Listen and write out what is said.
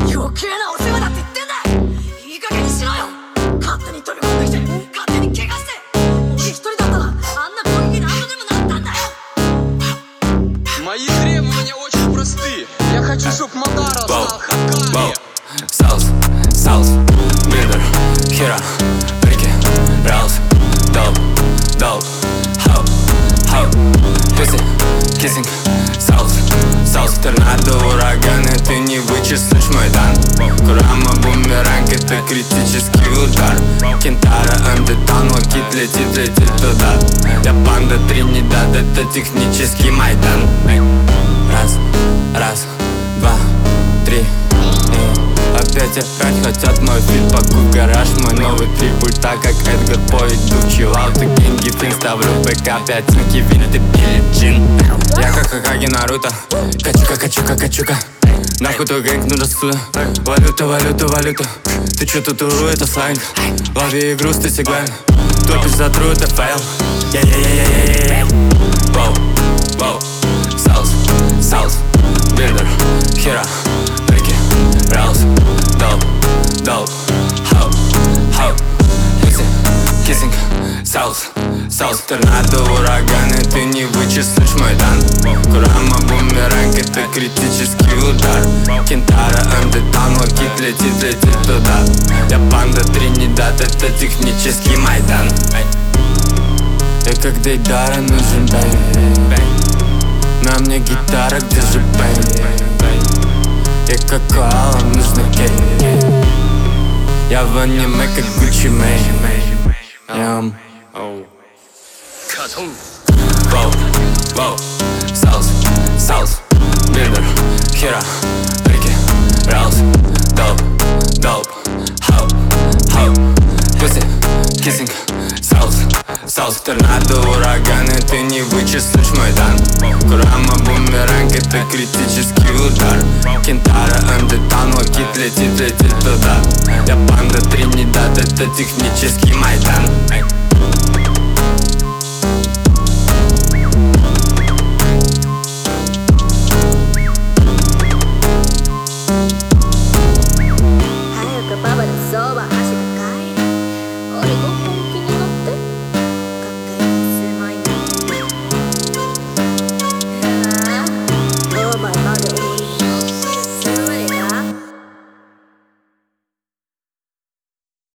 余計なお世話だって言ってんだ。いい加減にしろよ。勝手に飛び込んできて勝手に怪我して、俺一人だったらあんな攻撃何度でもなったんだよ。 Мои требования очень просты. Я хочу, чтоб Мадара стал Хакаги. South, Builder, Hira, Ricky, Rouse, Dope, How, Pussy, Kissing, South, торнадо, ураганы, ты не вычислишь мой дан. Курама, бумеранг, это критический удар. Кентара, андетан, локит, летит туда. Я панда, Тринидад, это технический майдан. Раз, два, три. Опять хотят мой фит, пакуй гараж, мой новый трипуль. Так как Эдгар по виду чилал, ты деньги фин, ставлю ПК, пятинки, винты, Билли Джин. Я как Хакаги, Наруто, качука. Нахуй твой гэнг, нужно отсюда. Валюта. Ты чё тут уру, это сленг. Лови игру, стыси глэн. Топишь за тру, это фейл. Воу, South, Builder, Hira, Ricky, Rouse, Dope, How, Pussy, Kissing, South, торнадо, ураганы, ты не вычислишь мой дан. Курама, бумеранг, это критический удар. Кентара, андетан, локит, летит туда. Я панда, Тринидад, это технический майдан. Я как Дейдара нужен бэй. На мне гитара, где же бэй? Я как коала, нужно кей. Я в аниме, как Гуччи Мэй. Воу, South, Builder, Hira, Ricky, Rouse, Dope, How, Pussy, Kissing, South, торнадо, ураганы, ты не вычислишь мой дан. Курама, бумеранг, это критический удар. Кентара, андетан, локит, летит туда. Я панда, Тринидад, это технический майдан.